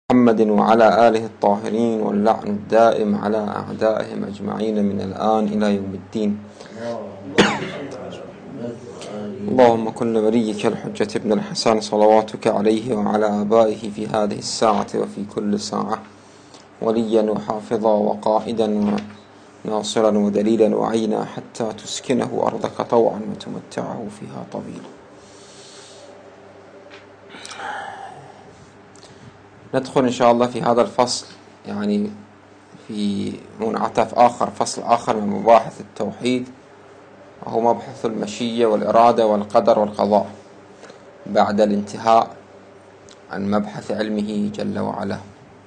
محمد وعلى آله الطاهرين واللعن الدائم على أعدائهم أجمعين من الآن إلى يوم الدين. اللهم كن لوليك الحجة ابن الحسن صلواتك عليه وعلى آبائه في هذه الساعة وفي كل ساعة وليا وحافظا وقائدا وناصرا ودليلا وعينا حتى تسكنه أرضك طوعا وتمتعه فيها طويلا. ندخل إن شاء الله في هذا الفصل، يعني في منعطف آخر، فصل آخر من مباحث التوحيد، وهو مبحث المشيئة والإرادة والقدر والقضاء، بعد الانتهاء عن مبحث علمه جل وعلا.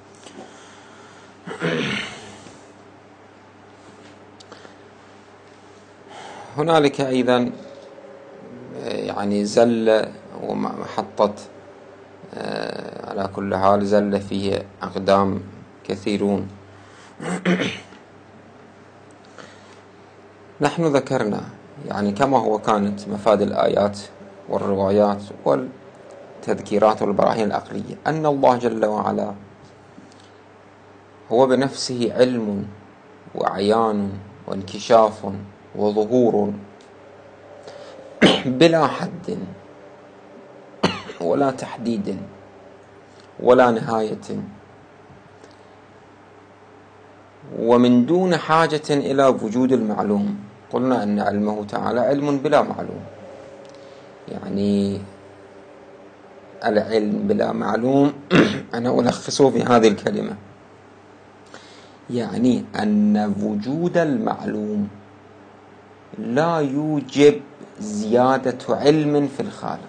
هنالك أيضا يعني زل ومحطة، على كل حال زل فيه أقدام كثيرون. نحن ذكرنا يعني كما هو كانت مفاد الآيات والروايات والتذكيرات والبراهين العقلية أن الله جل وعلا هو بنفسه علم وعيان وانكشاف وظهور بلا حد ولا تحديد ولا نهاية، ومن دون حاجة إلى وجود المعلوم. قلنا أن علمه تعالى علم بلا معلوم، يعني العلم بلا معلوم أنا ألخصه في هذه الكلمة، يعني أن وجود المعلوم لا يوجب زيادة علم في الخالق،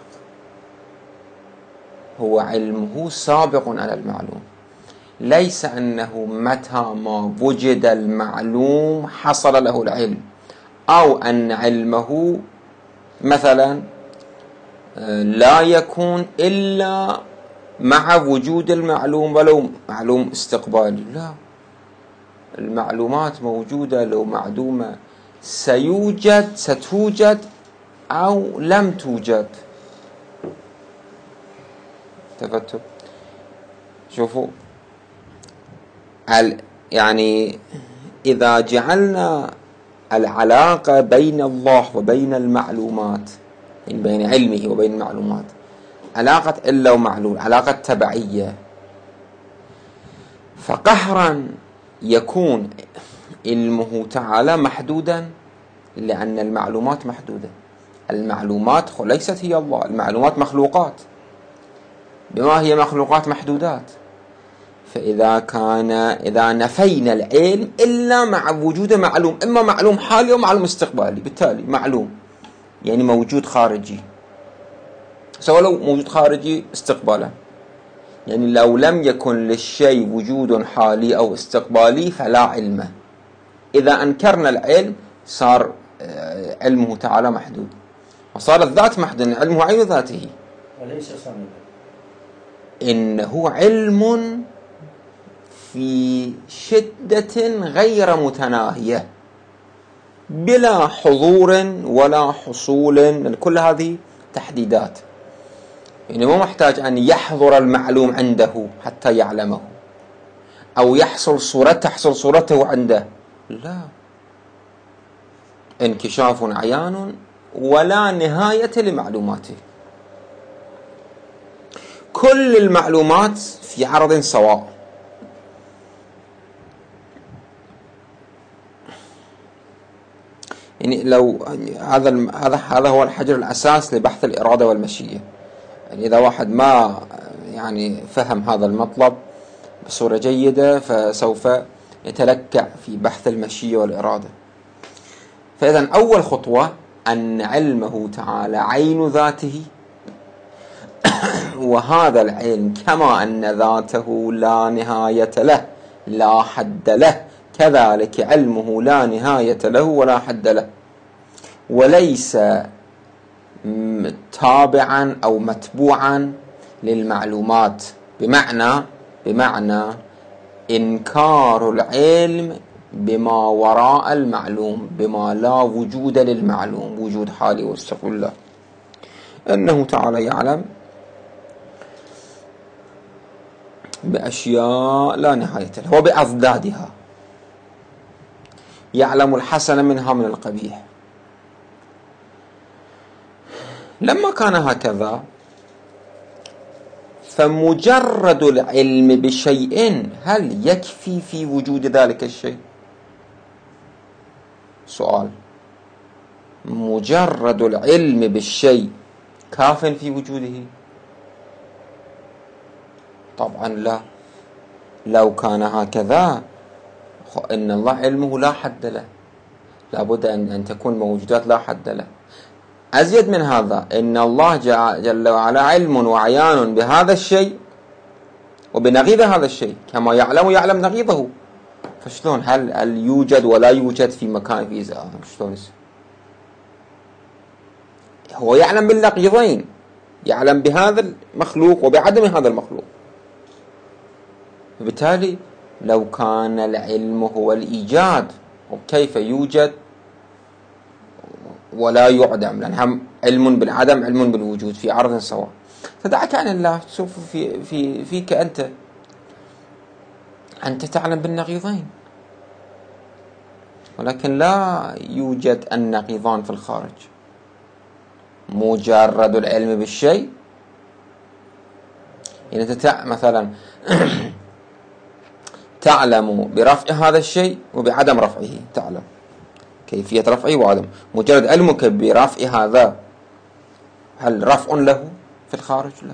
هو علمه سابق على المعلوم، ليس أنه متى ما وجد المعلوم حصل له العلم، أو أن علمه مثلا لا يكون إلا مع وجود المعلوم ولو معلوم استقبالي. لا، المعلومات موجودة لو معدومة ستوجد أو لم توجد. تفتوا شوفوا، يعني إذا جعلنا العلاقة بين الله وبين المعلومات، يعني بين علمه وبين المعلومات، علاقة إلا ومعلول، علاقة تبعية، فقهرا يكون علمه تعالى محدودا، لأن المعلومات محدودة. المعلومات ليست هي الله، المعلومات مخلوقات. بما هي مخلوقات محدودات، إذا نفينا العلم إلا مع وجود معلوم، إما معلوم حالي ومعلوم استقبالي، بالتالي معلوم يعني موجود خارجي، سواء لو موجود خارجي استقبالا، يعني لو لم يكن للشيء وجود حالي أو استقبالي فلا علم. إذا أنكرنا العلم صار علمه تعالى محدود، وصار الذات محدود، علمه عين ذاته، وليس صمدا، إنه علم في شدة غير متناهية بلا حضور ولا حصول. كل هذه تحديدات، يعني مو محتاج أن يحضر المعلوم عنده حتى يعلمه، أو تحصل صورته عنده. لا، انكشاف عيان ولا نهاية لمعلوماته. كل المعلومات في عرض سواء، يعني لو هذا هو الحجر الأساس لبحث الإرادة والمشيئة. يعني إذا واحد ما يعني فهم هذا المطلب بصورة جيدة فسوف يتلكع في بحث المشيئة والإرادة. فإذا أول خطوة أن علمه تعالى عين ذاته، وهذا العلم كما أن ذاته لا نهاية له لا حد له، كذلك علمه لا نهاية له ولا حد له، وليس تابعا أو متبوعا للمعلومات، بمعنى إنكار العلم بما وراء المعلوم، بما لا وجود للمعلوم، وجود حالي واستقبال الله. أنه تعالى يعلم بأشياء لا نهاية لها وبأضدادها، يعلم الحسن منها من القبيح. لما كان هكذا فمجرد العلم بشيء هل يكفي في وجود ذلك الشيء؟ سؤال، مجرد العلم بالشيء كاف في وجوده؟ طبعا لا. لو كان هكذا إن الله علمه لا حد له، لابد أن تكون موجودات لا حد له. أزيد من هذا، إن الله جل وعلا علم وعيان بهذا الشيء وبنقيض هذا الشيء، كما يعلم نقيضه. فشلون هل يوجد ولا يوجد في مكان في شلون؟ هو يعلم بالنقيضين، يعلم بهذا المخلوق وبعدم هذا المخلوق. وبالتالي لو كان العلم هو الإيجاد، وكيف يوجد ولا يعدم؟ لأن هم علم بالعدم علم بالوجود في عرض سواء. فدعك عن الله، شوف فيك أنت تعلم بالنقيضين، ولكن لا يوجد النقيضان في الخارج. مجرد العلم بالشيء، يعني أنت مثلا تعلم برفع هذا الشيء وبعدم رفعه، تعلم كيفية رفعه وعدم. مجرد علمك برفع هذا، هل رفع له في الخارج؟ لا،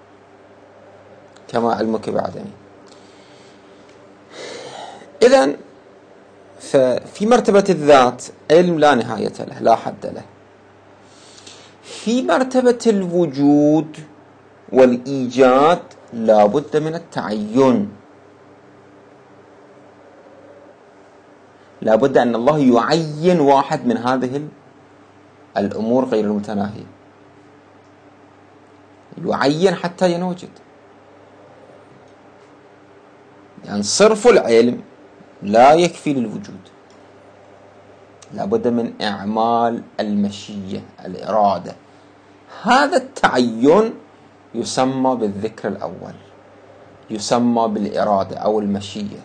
كما علمك بعدمه. إذن ففي مرتبة الذات علم لا نهاية له لا حد له. في مرتبة الوجود والإيجاد لا بد من التعين، لا بد أن الله يعين واحد من هذه الأمور غير المتناهية، يعين حتى ينوجد. يعني صرف العلم لا يكفي للوجود، لا بد من إعمال المشية، الإرادة. هذا التعين يسمى بالذكر الأول، يسمى بالإرادة أو المشية.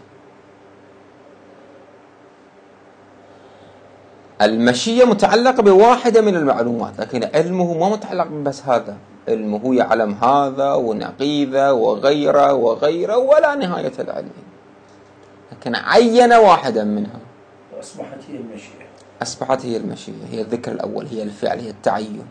المشية متعلقة بواحدة من المعلومات، لكن علمه ما متعلق بس هذا. علمه يعلم هذا ونقيذه وغيره وغيره ولا نهاية العلم، لكن عين واحدا منها، أصبحت هي المشيئة. أصبحت هي المشيئة، هي الذكر الأول، هي الفعل، هي التعين.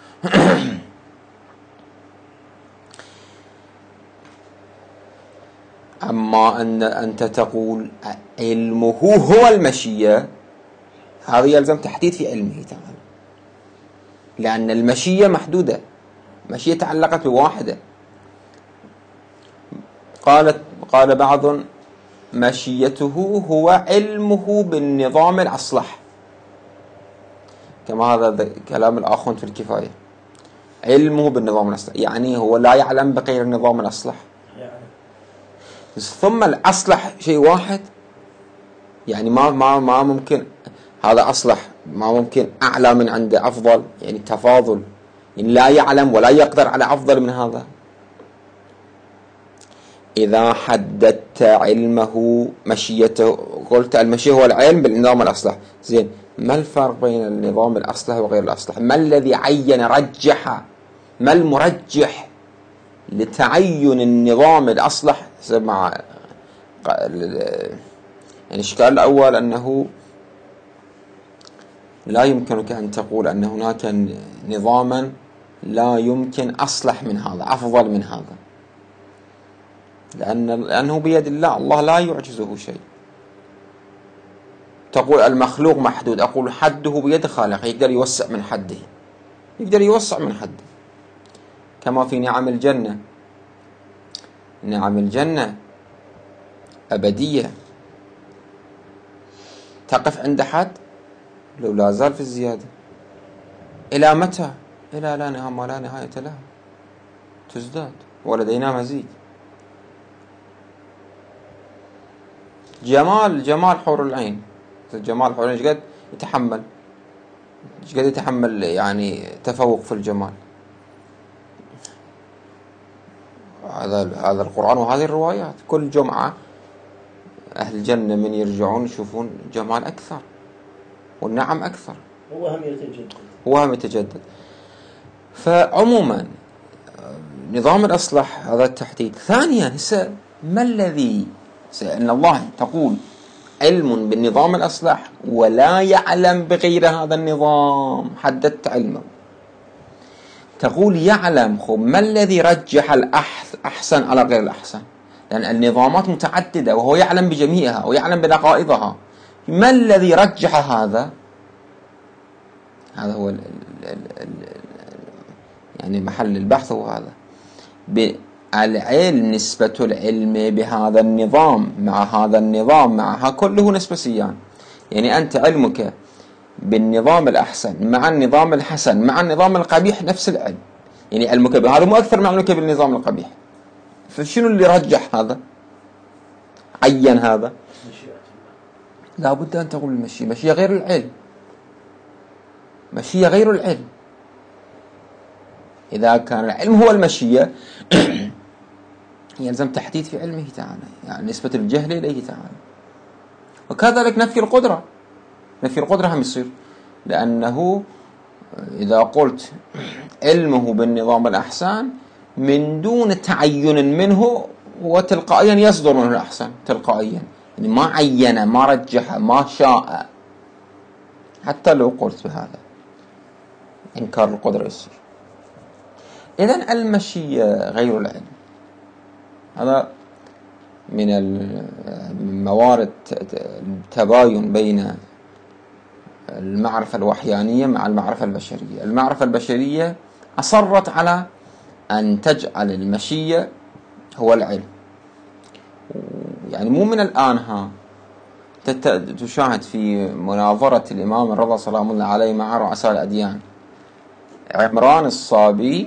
أما أن أنت تقول علمه هو المشيئة، هذا يلزم تحديد في علمه تعالى، لأن المشيئة محدودة، مشيئة تعلقت بواحدة. قال بعض مشيته هو علمه بالنظام الأصلح، كما هذا كلام الآخون في الكفاية. علمه بالنظام الأصلح يعني هو لا يعلم بغير النظام الأصلح، ثم الأصلح شيء واحد. يعني ما ممكن هذا أصلح، ما ممكن أعلى من عنده أفضل، يعني تفاضل، يعني لا يعلم ولا يقدر على أفضل من هذا. إذا حددت علمه مشيته، قلت المشيئة هو العلم بالنظام الأصلح، زين، ما الفرق بين النظام الأصلح وغير الأصلح؟ ما الذي عين رجح؟ ما المرجح لتعين النظام الأصلح مع يعني الإشكال الأول أنه لا يمكنك أن تقول أن هناك نظاما لا يمكن أصلح من هذا، أفضل من هذا، لأنه بيد الله، الله لا يعجزه شيء. تقول المخلوق محدود، أقول حده بيد خالق، يقدر يوسع من حده، يقدر يوسع من حده. كما في نعم الجنة، نعم الجنة أبدية، تقف عند حد لو لا زال في الزيادة. إلى متى؟ إلى لا نهاية لها، تزداد ولدينا مزيد. جمال حور العين، جمال حور العين ايش قد يتحمل يعني تفوق في الجمال. هذا القرآن وهذه الروايات. كل جمعة أهل الجنة من يرجعون يشوفون جمال أكثر والنعم أكثر، وهم يتجدد. فعموما نظام الأصلح هذا التحديد. ثانيا ما الذي أن الله تقول علم بالنظام الأصلح ولا يعلم بغير هذا النظام، حددت علمه. تقول يعلم، ما الذي رجح الأحسن على غير الأحسن؟ لأن النظامات متعددة وهو يعلم بجميعها ويعلم بنقائضها. ما الذي رجح هذا؟ هذا هو يعني محل البحث. هو هذا العلم، نسبة العلم بهذا النظام مع هذا النظام معها كله نسبسيان. يعني أنت علمك بالنظام الأحسن مع النظام الحسن مع النظام القبيح نفس العلم، يعني علمك بهذا مو أكثر من علمك بالنظام القبيح. فشنو اللي رجح هذا؟ عين هذا؟ لا بد أن تقول المشيئة. مشيئة غير العلم، مشيئة غير العلم. إذا كان العلم هو المشيئة يلزم تحديد في علمه تعالى، يعني نسبة الجهل إليه تعالى. وكذلك نفي القدرة، نفي القدرة هم يصير، لأنه إذا قلت علمه بالنظام الأحسن من دون تعين منه وتلقائيا يصدر منه الأحسن تلقائيا، يعني ما عين ما رجح ما شاء. حتى لو قلت بهذا إنكار القدرة يصير. إذن المشيئة غير العلم. هذا من موارد التباين بين المعرفة الوحيانية مع المعرفة البشرية. المعرفة البشرية أصرت على أن تجعل المشيئة هو العلم. يعني مو من الآن تشاهد في مناظرة الإمام الرضا سلام الله عليه مع رؤساء الأديان عمران الصابي،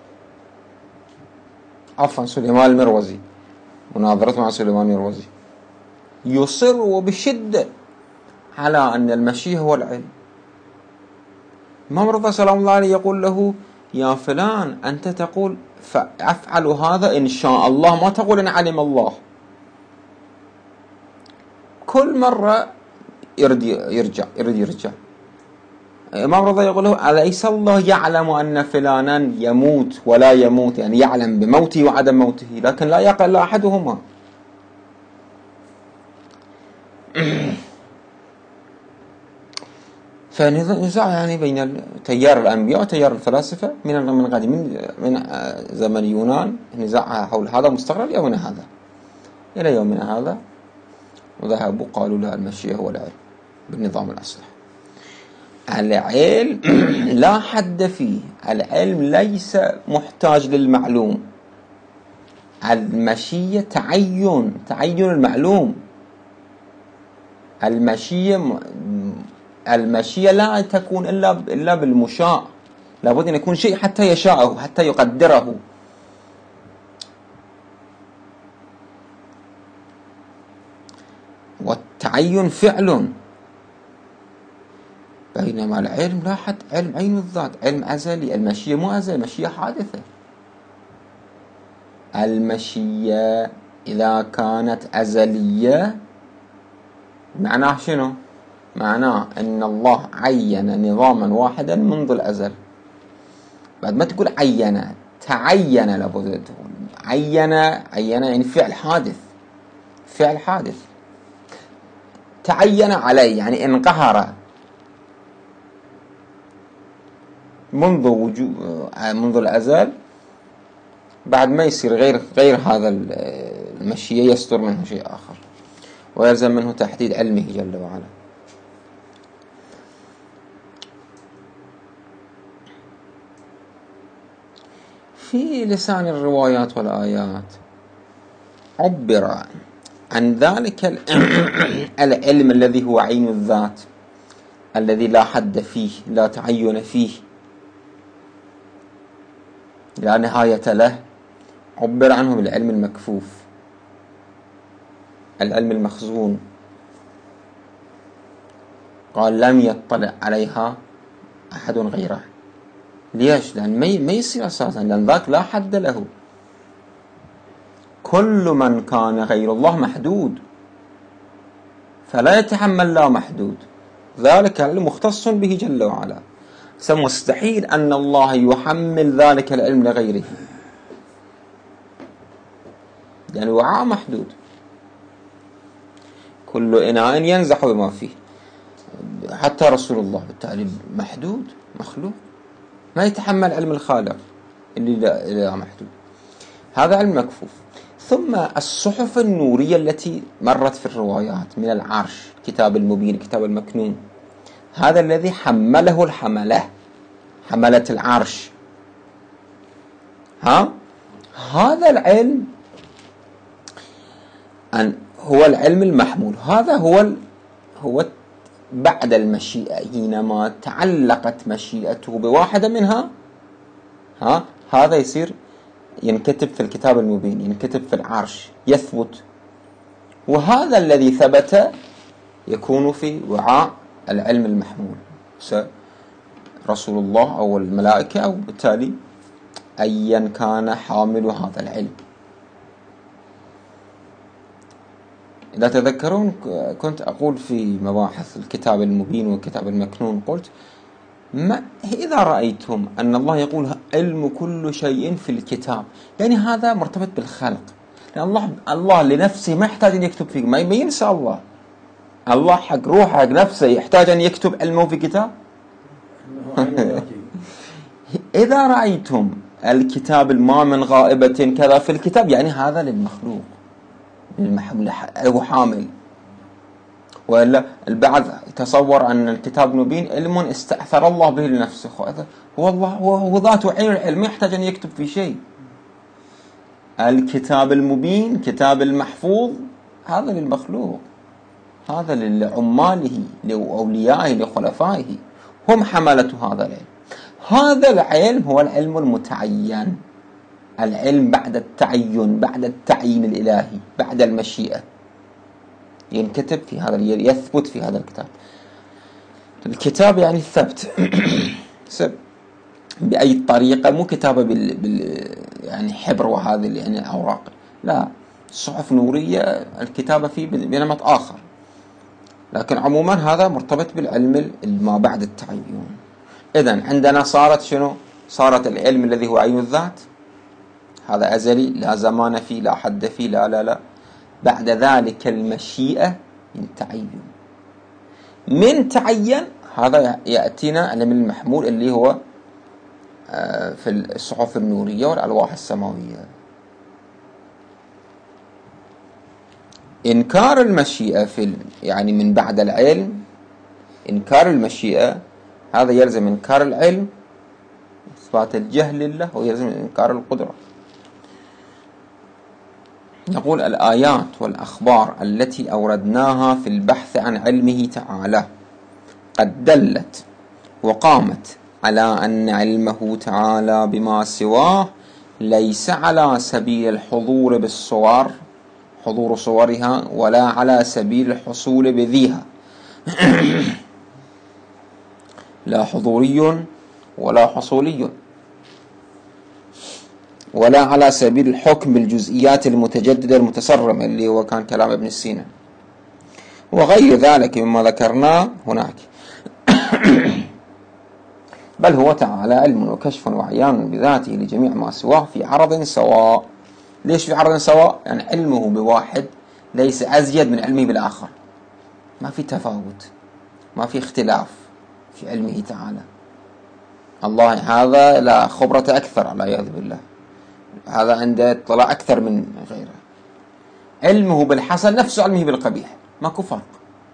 عفوا سليمان المروزي، مناظرته مع سليمان المروزي، يصر وبشدة على أن المشيئة هو العلم. الإمام الرضا سلام الله عليه يقول له يا فلان أنت تقول فأفعل هذا إن شاء الله، ما تقول إن علم الله. كل مرة يرد يرجع. الإمام الرضا يقول له أليس الله يعلم أن فلانا يموت ولا يموت، يعني يعلم بموته وعدم موته، لكن لا يقل أحدهما. فنزاع يعني بين تيار الأنبياء وتيار الفلاسفة من قديم، من زمن يونان، نزاع حول هذا مستقر يومنا هذا إلى يومنا هذا. وذهبوا قالوا لا، المشيئة هو العلم بالنظام الأصلح. العلم لا حد فيه، العلم ليس محتاج للمعلوم. المشيئة تعين المعلوم. المشيئة لا تكون إلا بالمشاء، لابد أن يكون شيء حتى يشاءه حتى يقدره. والتعين فعل، بينما العلم لا حد، علم عين الذات، علم أزلي. المشيئة مو أزلي، المشيئة حادثة. المشيئة إذا كانت أزلية معناه شنو؟ معناه أن الله عين نظاما واحدا منذ الأزل. بعد ما تقول عين، تعين، لابد تقول عين يعني فعل حادث، فعل حادث. تعين عليه يعني انقهر منذ الأزل. بعد ما يصير غير هذا المشيئة يصدر منه شيء آخر، ويلزم منه تحديد علمه جل وعلا. في لسان الروايات والآيات عبر عن ذلك العلم الذي هو عين الذات، الذي لا حد فيه، لا تعين فيه، لا نهاية له. عبر عنه بالعلم المكفوف، العلم المخزون. قال لم يطلع عليها أحد غيره. ليش؟ لأن ما يصير أساسا، لأن ذاك لا حد له. كل من كان غير الله محدود، فلا يتحمل لا محدود، ذلك العلم مختص به جل وعلا، مستحيل أن الله يحمل ذلك العلم لغيره، يعني وعاء محدود، كل إناء ينزح بما فيه، حتى رسول الله بالتالي محدود مخلوق ما يتحمل علم الخالق اللي لا محدود، هذا علم مكفوف. ثم الصحف النورية التي مرت في الروايات من العرش، كتاب المبين، كتاب المكنون، هذا الذي حمله حملة العرش، هذا العلم هو العلم المحمول، هذا هو بعد المشيئة، حينما تعلقت مشيئته بواحدة منها هذا يصير ينكتب في الكتاب المبين، ينكتب في العرش، يثبت، وهذا الذي ثبت يكون في وعاء العلم المحمول، رسول الله أو الملائكة أو بالتالي أيا كان حامل هذا العلم. إذا تذكرون كنت أقول في مباحث الكتاب المبين والكتاب المكنون، قلت إذا رأيتم أن الله يقول علم كل شيء في الكتاب، يعني هذا مرتبط بالخلق، لأن الله لنفسه ما يحتاج أن يكتب فيه، ما ينسى الله حق روحه حق نفسه يحتاج أن يكتب علمه في كتاب. إذا رأيتم الكتاب ما من غائبة كذا في الكتاب، يعني هذا للمخلوق له حامل، وإلا البعض تصور أن الكتاب المبين علم استأثر الله به لنفسه، هو الله هو ذاته عين العلم ما يحتاج أن يكتب في شيء. الكتاب المبين كتاب المحفوظ هذا للمخلوق، هذا لعماله لأوليائه لخلفائه، هم حملة هذا العلم. هذا العلم هو العلم المتعين، العلم بعد التعين، بعد التعيين الإلهي، بعد المشيئة، ينكتب في هذا، يثبت في هذا الكتاب. الكتاب يعني الثبت بأي طريقة، مو كتابة يعني حبر وهذه يعني الأوراق، لا، الصحف نورية الكتابة فيه بنمط آخر، لكن عموما هذا مرتبط بالعلم ما بعد التعين. إذن عندنا صارت شنو؟ صارت العلم الذي هو عين الذات، هذا أزلي لا زمان فيه لا حد فيه لا. بعد ذلك المشيئة من تعين، من تعين هذا يأتينا العلم المحمول اللي هو في الصحف النورية والألواح السماوية. إنكار المشيئة يعني من بعد العلم، إنكار المشيئة هذا يلزم إنكار العلم، إثبات الجهل لله، ويلزم إنكار القدرة. نقول الآيات والأخبار التي أوردناها في البحث عن علمه تعالى قد دلت وقامت على أن علمه تعالى بما سواه ليس على سبيل الحضور بالصور، حضور صورها، ولا على سبيل الحصول بذيها، لا حضوري ولا حصولي، ولا على سبيل الحكم بالجزئيات المتجددة المتسرمة اللي هو كان كلام ابن سينا وغير ذلك مما ذكرناه هناك، بل هو تعالى علم وكشف وعيان بذاته لجميع ما سواه في عرض سواء. ليش في عرض سواء؟ يعني علمه بواحد ليس أزيد من علمه بالآخر، ما في تفاوت، ما في اختلاف في علمه تعالى. الله هذا لا خبرة أكثر على يعذ بالله، هذا عنده اطلاع أكثر من غيره. علمه بالحسن نفس علمه بالقبيح، ماكو فرق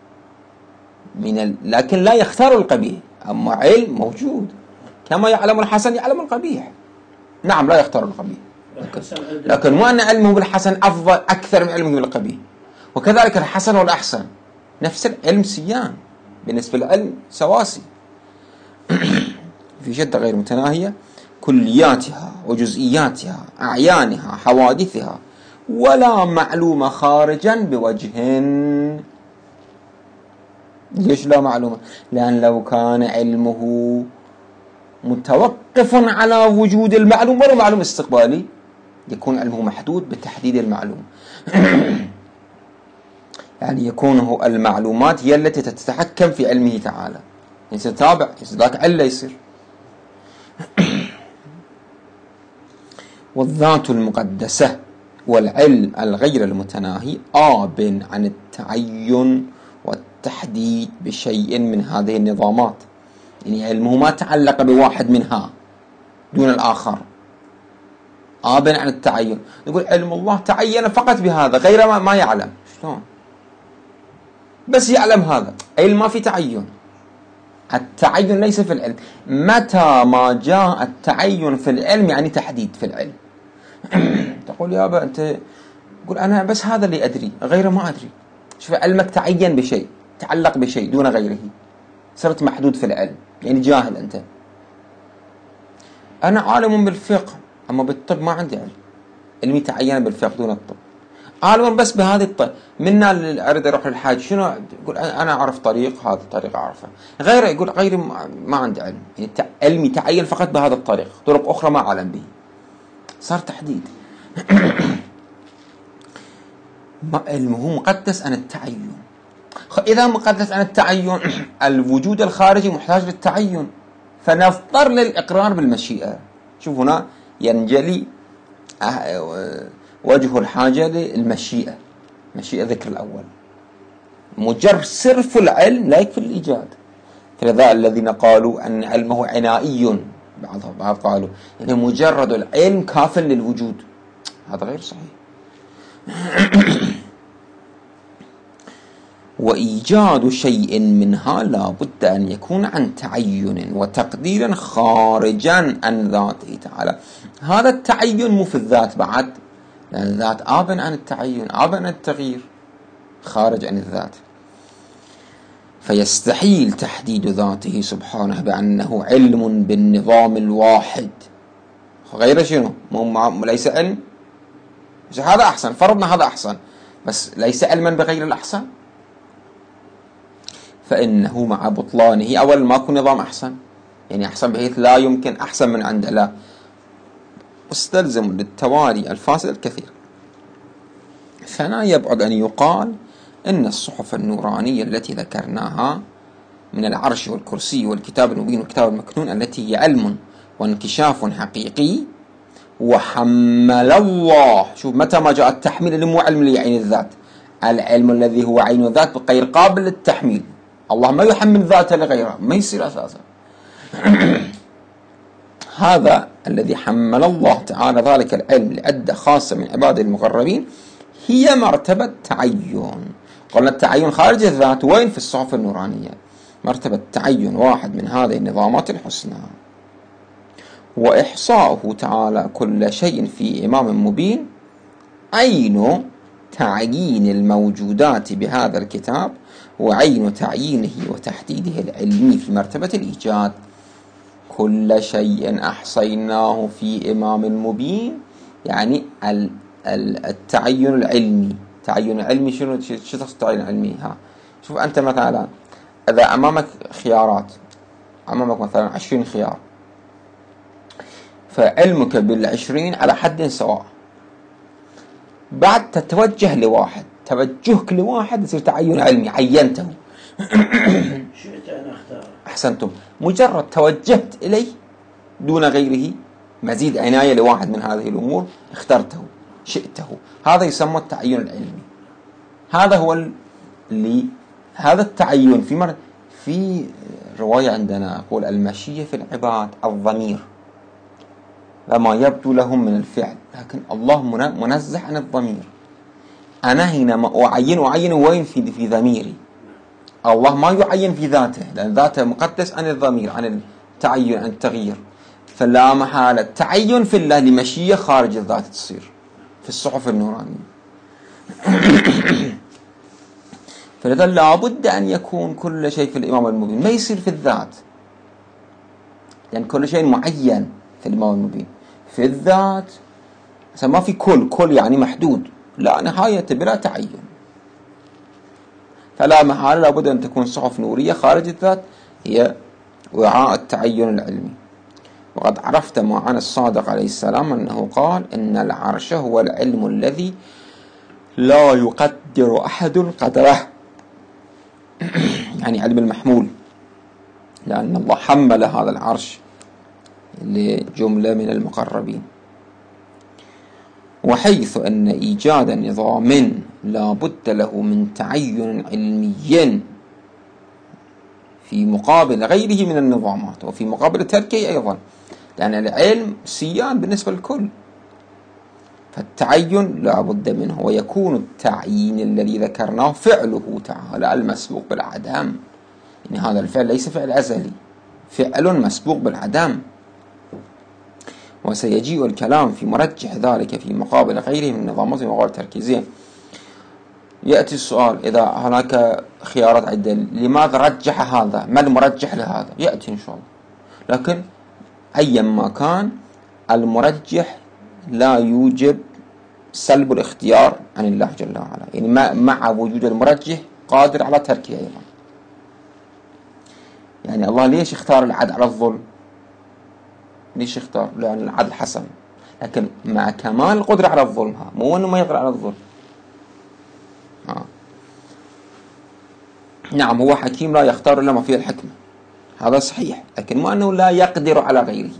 لكن لا يختار القبيح، أما علم موجود كما يعلم الحسن يعلم القبيح، نعم لا يختار القبيح، لكن مو أن علمه بالحسن أفضل أكثر من علمه بالقبيح. وكذلك الحسن والأحسن نفس العلم سيان، بالنسبة للعلم سواسي في شدة غير متناهية، كلياتها وجزئياتها، أعيانها، حوادثها، ولا معلومة خارجا بوجه. ليش لا معلومة؟ لأن لو كان علمه متوقف على وجود المعلوم ولا معلوم استقبالي يكون علمه محدود بتحديد المعلوم. يعني يكون هو المعلومات هي التي تتحكم في علمه تعالى، يصير تابع، يصير ذاك علة يصير. والذات المقدسة والعلم الغير المتناهي آب عن التعين والتحديد بشيء من هذه النظامات. يعني علمه ما تعلق بواحد منها دون الآخر. آب عن التعين، نقول علم الله تعين فقط بهذا، غير ما يعلم. شلون؟ بس يعلم هذا، علم ما في تعين. التعين ليس في العلم. متى ما جاء التعين في العلم يعني تحديد في العلم. تقول يابا أنت، قل أنا بس هذا اللي أدري، غيره ما أدري. شوف، علمك تعين بشيء، تعلق بشيء دون غيره، صرت محدود في العلم، يعني جاهل أنت. أنا عالم بالفقه أما بالطب ما عندي علم، علمي تعين بالفقه دون الطب. عالم بس بهذه الطريقة، منا اللي أريد أروح للحاج شنو يقول أنا أعرف طريق، هذا الطريق أعرفه. غيره يقول غيري ما عندي علم، يعني علمي تعين فقط بهذا الطريق، طرق أخرى ما أعلم به. صار تحديد. علمه مقدس عن التعين. إذا مقدس عن التعين الوجود الخارجي محتاج للتعين، فنضطر للإقرار بالمشيئة. شوف هنا ينجلي وجه الحاجة للمشيئة، مشيئة ذكر الأول. مجرد صرف العلم لا يكفي الإيجاد. فلذا الذين قالوا أن علمه عنائي، بعض قالوا يعني مجرد العلم كاف للوجود، هذا غير صحيح. وإيجاد شيء منها لا بد أن يكون عن تعين وتقدير خارجا عن ذاته تعالى. هذا التعين مو في الذات بعد، لأن الذات آب عن التعين، آب عن التغيير، خارج عن الذات. فيستحيل تحديد ذاته سبحانه بأنه علم بالنظام الواحد. غير شنو؟ ليس علم. هذا أحسن، فرضنا هذا أحسن، بس ليس علما بغير الأحسن. فإنه مع بطلانه أولا ما يكون نظام أحسن، يعني أحسن بحيث لا يمكن أحسن من عنده، لا، مستلزم للتوالي الفاسد الكثير. فلا يبعد أن يقال إن الصحف النورانية التي ذكرناها من العرش والكرسي والكتاب المبين والكتاب المكنون، التي هي علم وانكشاف حقيقي، وحمل الله. شوف متى ما جاء التحميل اللي مو علم لعين الذات، العلم الذي هو عين الذات غير قابل للتحميل. الله ما يحمل ذاته لغيره، ما يصير أساسا. هذا الذي حمل الله تعالى ذلك العلم لعدة خاصة من عباده المقربين هي مرتبة تعين. قلنا التعين خارج الذات وين؟ في الصحف النورانية. مرتبة تعين واحد من هذه النظامات الحسنى. وإحصاؤه تعالى كل شيء في إمام مبين عين تعيين الموجودات بهذا الكتاب، وعين تعيينه وتحديده العلمي في مرتبة الإيجاد. كل شيء أحصيناه في إمام مبين، يعني التعين العلمي. تعين العلمي شنو تقصد التعين العلمي؟ شوف أنت مثلا إذا أمامك خيارات، أمامك مثلا 20 خيار، فعلمك بال20 على حد سواء، بعد تتوجه لواحد، توجهك لواحد يصير تعين علمي، عينته. شئت أن أختار. أحسنتم. مجرد توجهت إليه دون غيره، مزيد عناية لواحد من هذه الأمور، اخترته، شئته، هذا يسمى التعين العلمي. هذا هو اللي هذا التعين في رواية عندنا يقول المشية في العباد الضمير، لما يبدو لهم من الفعل، لكن الله منزه عن الضمير. أنا هنا ما أعين وين؟ في ضميري. الله ما يعين في ذاته، لأن ذاته مقدس عن الضمير، عن التعين، عن التغيير. فلا محالة تعين في الله لمشية خارج الذات تصير في الصحف النورانية. فلذا لابد أن يكون كل شيء في الإمام المبين، ما يصير في الذات، لأن كل شيء معين في الإمام المبين. في الذات ما في كل يعني محدود، لا نهاية بلا تعين. فلا محالة لابد أن تكون صحف نورية خارج الذات هي وعاء التعين العلمي. وقد عرفت ما عن الصادق عليه السلام أنه قال إن العرش هو العلم الذي لا يقدر أحد قدره يعني علم المحمول، لأن الله حمل هذا العرش لجملة من المقربين. وحيث أن إيجاد نظام لا بد له من تعين علمي في مقابل غيره من النظامات وفي مقابل تركه أيضا، لأن العلم سيان بالنسبة للكل، فالتعين لا بد منه. ويكون التعيين الذي ذكرناه فعله تعالى المسبوق بالعدم، يعني هذا الفعل ليس فعل أزلي، فعل مسبوق بالعدم. وسيجيء الكلام في مرجح ذلك في مقابل غيره من النظامات ومقابل تركيزين. يأتي السؤال إذا هناك خيارات عدة لماذا رجح هذا، ما المرجح لهذا، يأتي إن شاء الله. لكن أيا ما كان المرجح لا يوجب سلب الاختيار عن الله جل وعلا، يعني مع وجود المرجح قادر على تركه أيضا. يعني الله ليش اختار العدل على الظلم؟ ليش اختار؟ لأن العدل حسن، لكن مع كمال القدرة على الظلم، مو أنه ما يقدر على الظلم. نعم هو حكيم لا يختار إلا ما فيه الحكمة، هذا صحيح، لكن مو أنه لا يقدر على غيره.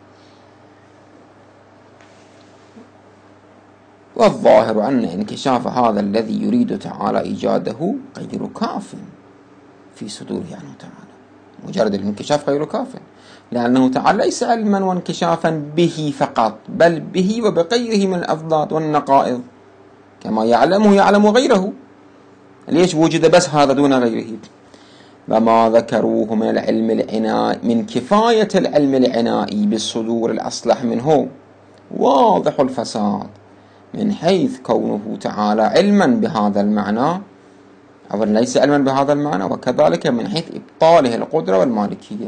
والظاهر أن انكشاف هذا الذي يريد تعالى إيجاده غير كاف في صدوره عنه تعالى، مجرد الانكشاف غير كاف، لأنه تعالى ليس علما وانكشافا به فقط، بل به وبغيره من الأفضاد والنقائض، كما يعلم غيره. ليش وجد بس هذا دون غيره؟ وما ذكروه من العلم العنائي، من كفاية العلم العنائي بالصدور الأصلح منه واضح الفساد، من حيث كونه تعالى علما بهذا المعنى أو ليس علما بهذا المعنى، وكذلك من حيث إبطاله القدرة والمالكية.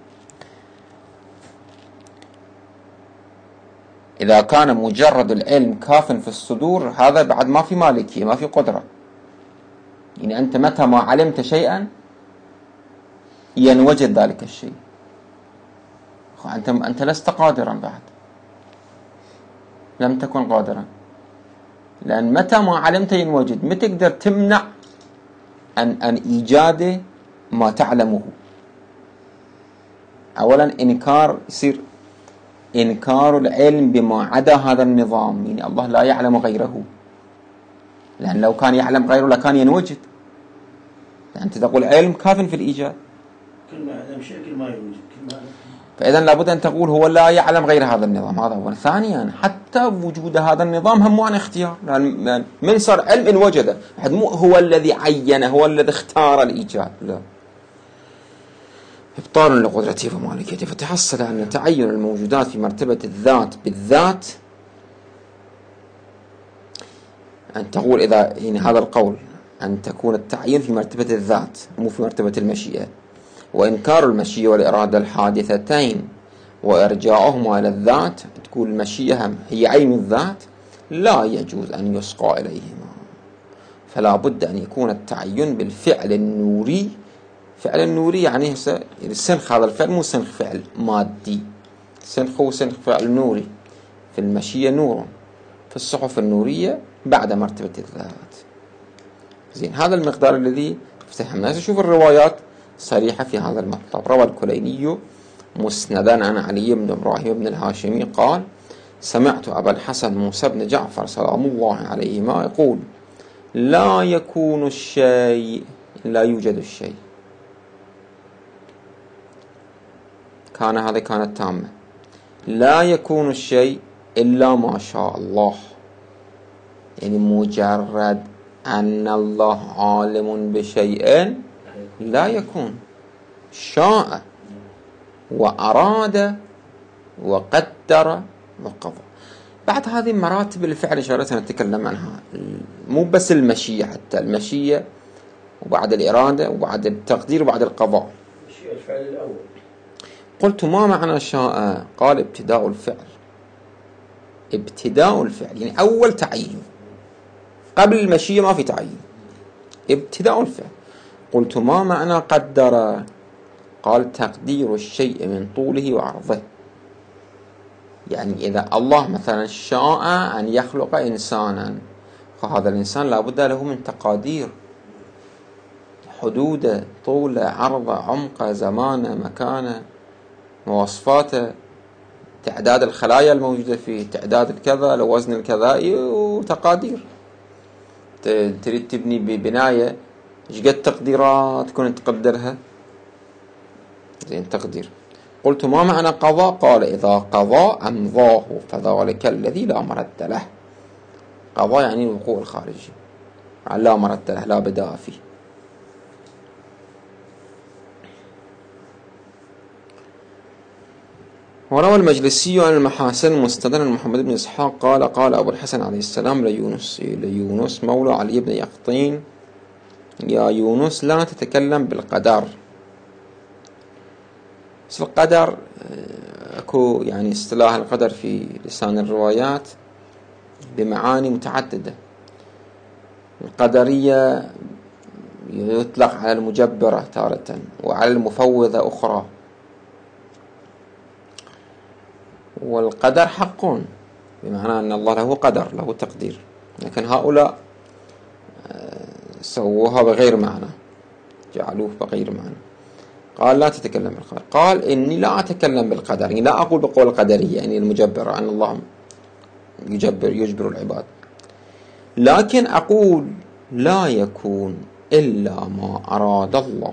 إذا كان مجرد العلم كاف في الصدور، هذا بعد ما في مالكية، ما في قدرة. يعني أنت متى ما علمت شيئا ينوجد ذلك الشيء، أنت لست قادرا بعد، لم تكن قادرا، لأن متى ما علمت ينوجد. ما تقدر تمنع أن إيجاد ما تعلمه. أولا يصير إنكار العلم بما عدا هذا النظام، يعني الله لا يعلم غيره، لأن لو كان يعلم غيره لكان ينوجد. أنت تقول علم كاف في الإيجاد، كل ما يعلم شيء كل ما يوجد، فإذا لابد أن تقول هو لا يعلم غير هذا النظام، هذا هو. ثانيا حتى وجود هذا النظام هم عن اختيار، لأن من صار علم إن وجده، مو هو الذي عينه، هو الذي اختار الإيجاد، لا. إبطال لقدرته ومالكيته. فتحصل أن تعين الموجودات في مرتبة الذات بالذات، أن تقول إذا يعني هذا القول أن تكون التعيين في مرتبة الذات مو في مرتبة المشيئة، وإنكار المشيئة والإرادة الحادثتين وإرجاعهما إلى الذات، تقول المشيئة هي عين الذات، لا يجوز أن يسقى إليهما. فلا بد أن يكون التعين بالفعل النوري. فعل النوري يعني السنخ، هذا الفعل مو سنخ فعل مادي، سنخ هو سنخ فعل نوري. في المشيئة نور، في الصحف النورية بعد مرتبة الذات. زين، هذا المقدار الذي افتهمناه. شوف الروايات صريحة في هذا المطلب. روى الكليني مسندا عن علي بن إبراهيم بن الهاشمي قال: سمعت أبا الحسن موسى بن جعفر سلام الله عليهما يقول: لا يكون الشيء، لا يوجد الشيء. هذا كانت تامة. لا يكون الشيء إلا ما شاء الله، يعني مجرد أن الله عالم بشيء لا يكون، شاء وأراد وقدر وقضى. بعد هذه مراتب الفعل إن شاء الله سنتكلم عنها، مو بس المشيئة، حتى المشيئة وبعد الإرادة وبعد التقدير وبعد القضاء. المشيئة الفعل الأول. قلت: ما معنى شاء؟ قال: ابتداء الفعل. ابتداء الفعل يعني أول تعيين، قبل المشيئة ما في تعيين، ابتداء الفعل. قلت: ما معنى قدر؟ قال: تقدير الشيء من طوله وعرضه. يعني إذا الله مثلا شاء أن يخلق إنسانا، فهذا الإنسان لابد له من تقادير، حدوده، طوله، عرضه، عمقه، زمانه، مكانه، مواصفاته، تعداد الخلايا الموجودة فيه، تعداد الكذا، الوزن الكذائي، وتقادير. تريد تبني ببناية، ايش قد تقديرات تكون تقدرها؟ زين، تقدير. قلت ما معنى قضاء؟ قال إذا قضى أمضاه فذلك الذي لا مرد له. قضاء يعني الوقوع الخارجي، لا مرد له، لا بداء فيه. وروى المجلسي عن المحاسن المستدرك عن محمد بن إسحاق قال قال أبو الحسن عليه السلام ليونس مولى علي بن يقطين: يا يونس لا تتكلم بالقدر. القدر اكو يعني اصطلاح القدر في لسان الروايات بمعاني متعددة. القدرية يطلق على المجبرة تارة، وعلى المفوضة أخرى. والقدر حق بمعنى أن الله له قدر، له تقدير، لكن هؤلاء سووها بغير معنى، جعلوه بغير معنى. قال لا تتكلم بالقدر. قال إني لا أتكلم بالقدر، يعني لا أقول بقول القدرية يعني المجبرة أن الله يجبر العباد، لكن أقول لا يكون إلا ما أراد الله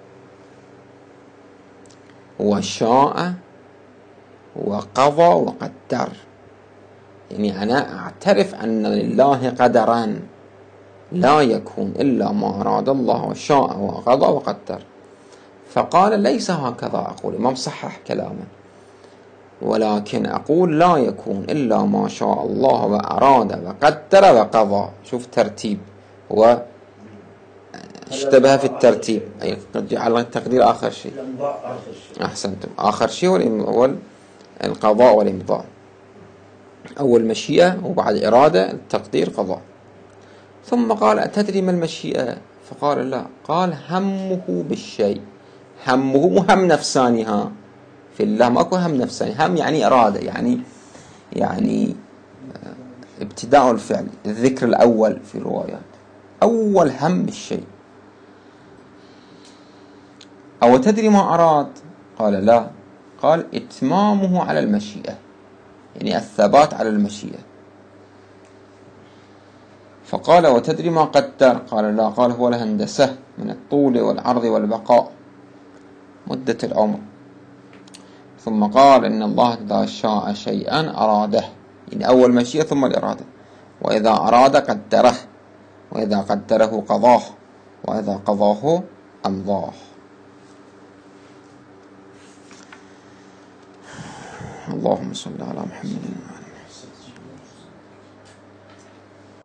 وشاء وقضى وقدر. يعني أنا أعترف أن لله قدرا لا يكون إلا ما أراد الله وشاء وقضى وقدر. فقال ليس هكذا أقول، الإمام صحح كلامه، ولكن أقول لا يكون إلا ما شاء الله وأراد وقدر وقضى. شوف ترتيب، هو اشتبه في الترتيب، أي جعل التقدير آخر شيء. أحسنتم، آخر شيء هو القضاء والإمضاء. أول مشيئة وبعد إرادة، التقدير، قضاء. ثم قال أتدري ما المشيئة؟ فقال لا. قال همه بالشيء. همه مو هم نفساني، ها في الله ماكو هم نفساني، هم يعني إرادة، يعني ابتداء الفعل، الذكر الأول في الروايات، أول هم بالشيء. أو تدري ما أراد؟ قال لا. قال إتمامه على المشيئة، يعني الثبات على المشيئة. فقال وتدري ما قدر؟ قال لا. قال هو الهندسة من الطول والعرض والبقاء، مدة العمر. ثم قال إن الله إذا شاء شيئا أراده، يعني أول مشيئة ثم الإرادة. وإذا أراد قدره، وإذا قدره قضاه، وإذا قضاه أمضاه. اللهم صل على محمد.